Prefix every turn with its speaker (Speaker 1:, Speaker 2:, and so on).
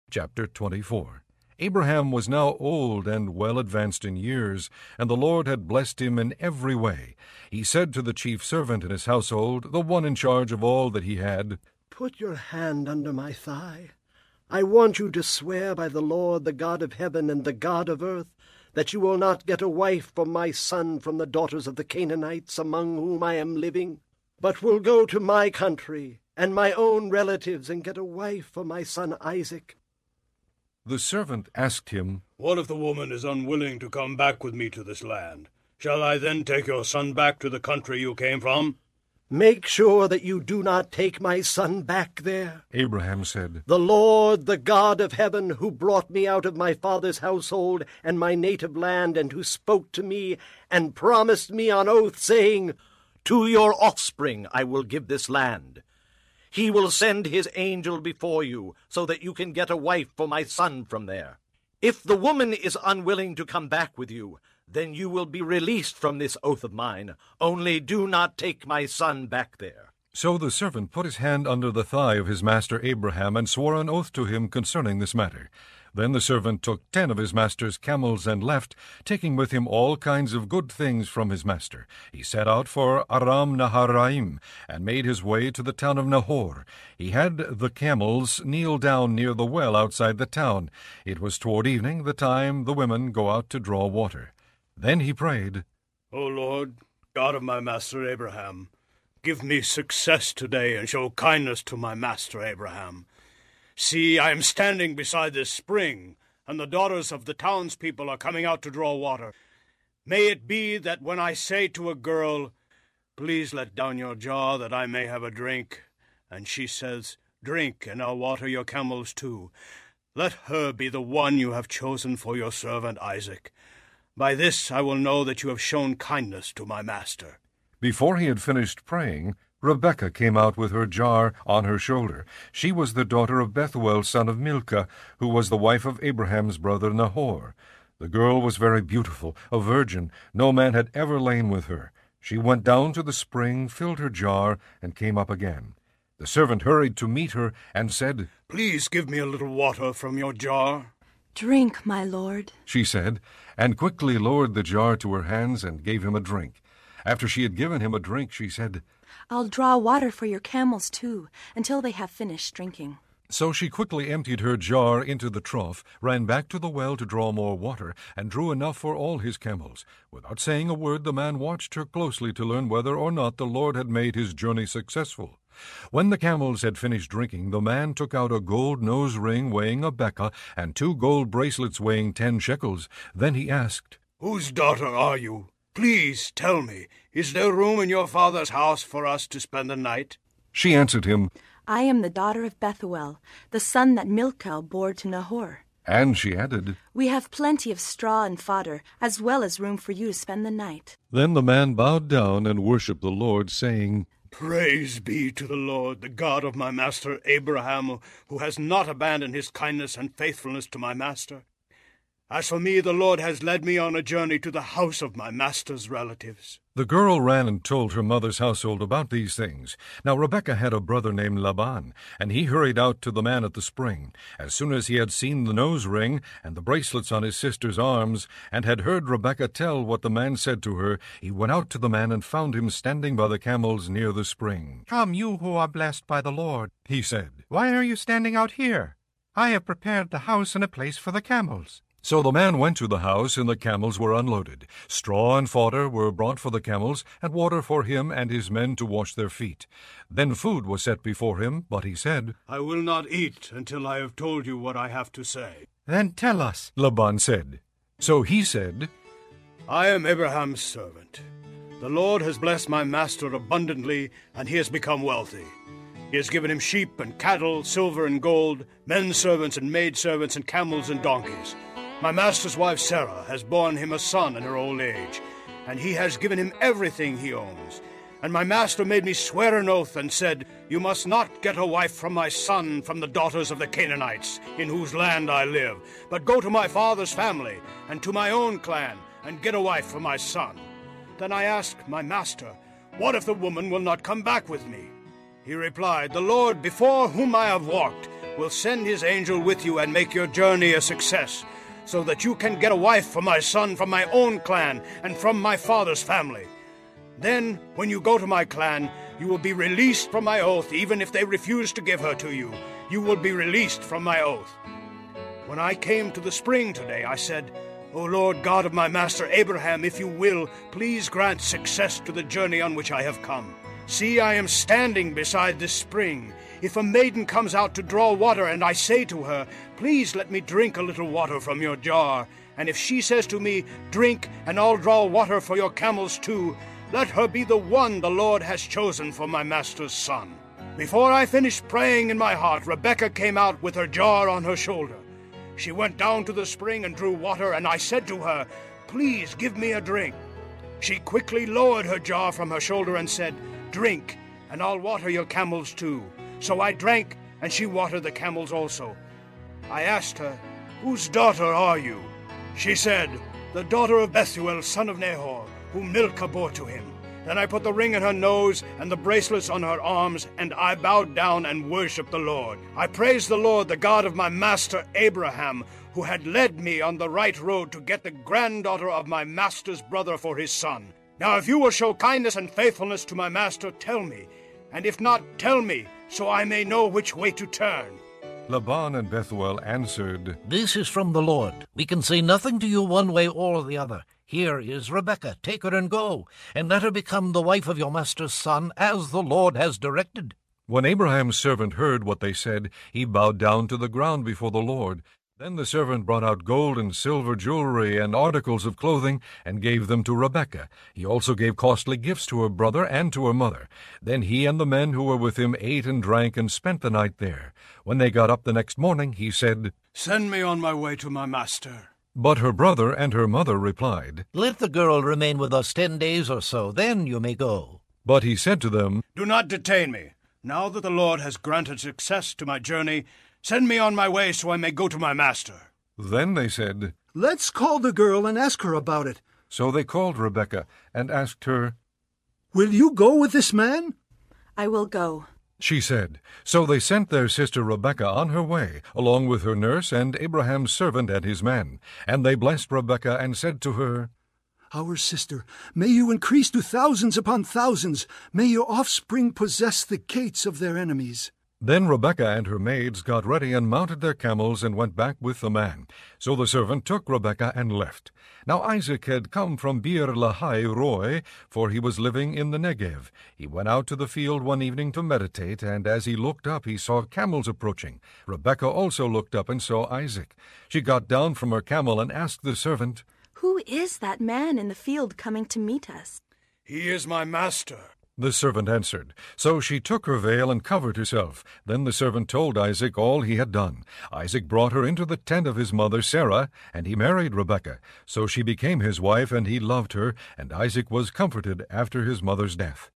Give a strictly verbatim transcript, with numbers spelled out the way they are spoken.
Speaker 1: Chapter twenty-four. Abraham was now old and well advanced in years, and the Lord had blessed him in every way. He said to the chief servant in his household, the one in charge of all that he had,
Speaker 2: "Put your hand under my thigh. I want you to swear by the Lord, the God of heaven and the God of earth, that you will not get a wife for my son from the daughters of the Canaanites among whom I am living, but will go to my country and my own relatives and get a wife for my son Isaac."
Speaker 1: The servant asked him,
Speaker 3: "What if the woman is unwilling to come back with me to this land? Shall I then take your son back to the country you came from?"
Speaker 2: "Make sure that you do not take my son back there,"
Speaker 1: Abraham said.
Speaker 2: "The Lord, the God of heaven, who brought me out of my father's household and my native land, and who spoke to me and promised me on oath, saying, 'To your offspring I will give this land.' He will send his angel before you, so that you can get a wife for my son from there. If the woman is unwilling to come back with you, then you will be released from this oath of mine. Only do not take my son back there."
Speaker 1: So the servant put his hand under the thigh of his master Abraham and swore an oath to him concerning this matter. Then the servant took ten of his master's camels and left, taking with him all kinds of good things from his master. He set out for Aram Naharaim and made his way to the town of Nahor. He had the camels kneel down near the well outside the town. It was toward evening, the time the women go out to draw water. Then he prayed,
Speaker 3: "O Lord, God of my master Abraham, give me success today and show kindness to my master Abraham. See, I am standing beside this spring, and the daughters of the townspeople are coming out to draw water. May it be that when I say to a girl, 'Please let down your jar that I may have a drink,' and she says, 'Drink, and I'll water your camels too,' let her be the one you have chosen for your servant Isaac. By this I will know that you have shown kindness to my master."
Speaker 1: Before he had finished praying, Rebekah came out with her jar on her shoulder. She was the daughter of Bethuel, son of Milcah, who was the wife of Abraham's brother Nahor. The girl was very beautiful, a virgin. No man had ever lain with her. She went down to the spring, filled her jar, and came up again. The servant hurried to meet her and said,
Speaker 3: "Please give me a little water from your jar."
Speaker 4: "Drink, my lord,"
Speaker 1: she said, and quickly lowered the jar to her hands and gave him a drink. After she had given him a drink, she said,
Speaker 4: "I'll draw water for your camels too, until they have finished drinking."
Speaker 1: So she quickly emptied her jar into the trough, ran back to the well to draw more water, and drew enough for all his camels. Without saying a word, the man watched her closely to learn whether or not the Lord had made his journey successful. When the camels had finished drinking, the man took out a gold nose ring weighing a beka and two gold bracelets weighing ten shekels. Then he asked,
Speaker 3: "Whose daughter are you? Please tell me, is there room in your father's house for us to spend the night?"
Speaker 1: She answered him,
Speaker 4: "I am the daughter of Bethuel, the son that Milcah bore to Nahor."
Speaker 1: And she added,
Speaker 4: "We have plenty of straw and fodder, as well as room for you to spend the night."
Speaker 1: Then the man bowed down and worshipped the Lord, saying,
Speaker 3: "Praise be to the Lord, the God of my master Abraham, who has not abandoned his kindness and faithfulness to my master. As for me, the Lord has led me on a journey to the house of my master's relatives."
Speaker 1: The girl ran and told her mother's household about these things. Now Rebekah had a brother named Laban, and he hurried out to the man at the spring. As soon as he had seen the nose ring and the bracelets on his sister's arms, and had heard Rebekah tell what the man said to her, he went out to the man and found him standing by the camels near the spring.
Speaker 5: "Come, you who are blessed by the Lord,"
Speaker 1: he said.
Speaker 5: "why are you standing out here? I have prepared the house and a place for the camels."
Speaker 1: So the man went to the house, and the camels were unloaded. Straw and fodder were brought for the camels, and water for him and his men to wash their feet. Then food was set before him, but he said,
Speaker 3: "I will not eat until I have told you what I have to say."
Speaker 5: "Then tell us,"
Speaker 1: Laban said. So he said,
Speaker 3: "I am Abraham's servant. The Lord has blessed my master abundantly, and he has become wealthy. He has given him sheep and cattle, silver and gold, men servants and maidservants, and camels and donkeys. My master's wife Sarah has borne him a son in her old age, and he has given him everything he owns. And my master made me swear an oath and said, 'You must not get a wife from my son from the daughters of the Canaanites, in whose land I live, but go to my father's family and to my own clan, and get a wife for my son.' Then I asked my master, 'What if the woman will not come back with me?' He replied, 'The Lord before whom I have walked will send his angel with you and make your journey a success, so that you can get a wife for my son from my own clan and from my father's family. Then, when you go to my clan, you will be released from my oath, even if they refuse to give her to you. You will be released from my oath. When I came to the spring today, I said, O Lord God of my master Abraham, if you will, please grant success to the journey on which I have come. See, I am standing beside this spring. If a maiden comes out to draw water, and I say to her, please let me drink a little water from your jar, and if she says to me, drink, and I'll draw water for your camels too, let her be the one the Lord has chosen for my master's son. Before I finished praying in my heart, Rebekah came out with her jar on her shoulder. She went down to the spring and drew water, and I said to her, please give me a drink. She quickly lowered her jar from her shoulder and said, drink, and I'll water your camels too. So I drank, and she watered the camels also. I asked her, whose daughter are you? She said, the daughter of Bethuel, son of Nahor, whom Milcah bore to him. Then I put the ring in her nose and the bracelets on her arms, and I bowed down and worshipped the Lord. I praised the Lord, the God of my master Abraham, who had led me on the right road to get the granddaughter of my master's brother for his son. Now if you will show kindness and faithfulness to my master, tell me, and if not, tell me, so I may know which way to turn.
Speaker 1: Laban and Bethuel answered,
Speaker 6: This is from the Lord. We can say nothing to you one way or the other. Here is Rebekah. Take her and go, and let her become the wife of your master's son, as the Lord has directed.
Speaker 1: When Abraham's servant heard what they said, he bowed down to the ground before the Lord. Then the servant brought out gold and silver jewelry and articles of clothing, and gave them to Rebekah. He also gave costly gifts to her brother and to her mother. Then he and the men who were with him ate and drank and spent the night there. When they got up the next morning, he said,
Speaker 3: Send me on my way to my master.
Speaker 1: But her brother and her mother replied,
Speaker 6: Let the girl remain with us ten days or so, then you may go.
Speaker 1: But he said to them,
Speaker 3: Do not detain me. Now that the Lord has granted success to my journey, send me on my way so I may go to my master.
Speaker 1: Then they said,
Speaker 7: Let's call the girl and ask her about it.
Speaker 1: So they called Rebekah and asked her,
Speaker 7: Will you go with this man?
Speaker 4: I will go.
Speaker 1: She said. So they sent their sister Rebekah on her way, along with her nurse and Abraham's servant and his men. And they blessed Rebekah and said to her,
Speaker 7: Our sister, may you increase to thousands upon thousands. May your offspring possess the gates of their enemies.
Speaker 1: Then Rebekah and her maids got ready and mounted their camels and went back with the man. So the servant took Rebekah and left. Now Isaac had come from Beer Lahai Roi, for he was living in the Negev. He went out to the field one evening to meditate, and as he looked up he saw camels approaching. Rebekah also looked up and saw Isaac. She got down from her camel and asked the servant,
Speaker 4: Who is that man in the field coming to meet us?
Speaker 3: He is my master.
Speaker 1: The servant answered. So she took her veil and covered herself. Then the servant told Isaac all he had done. Isaac brought her into the tent of his mother Sarah, and he married Rebekah. So she became his wife, and he loved her, and Isaac was comforted after his mother's death.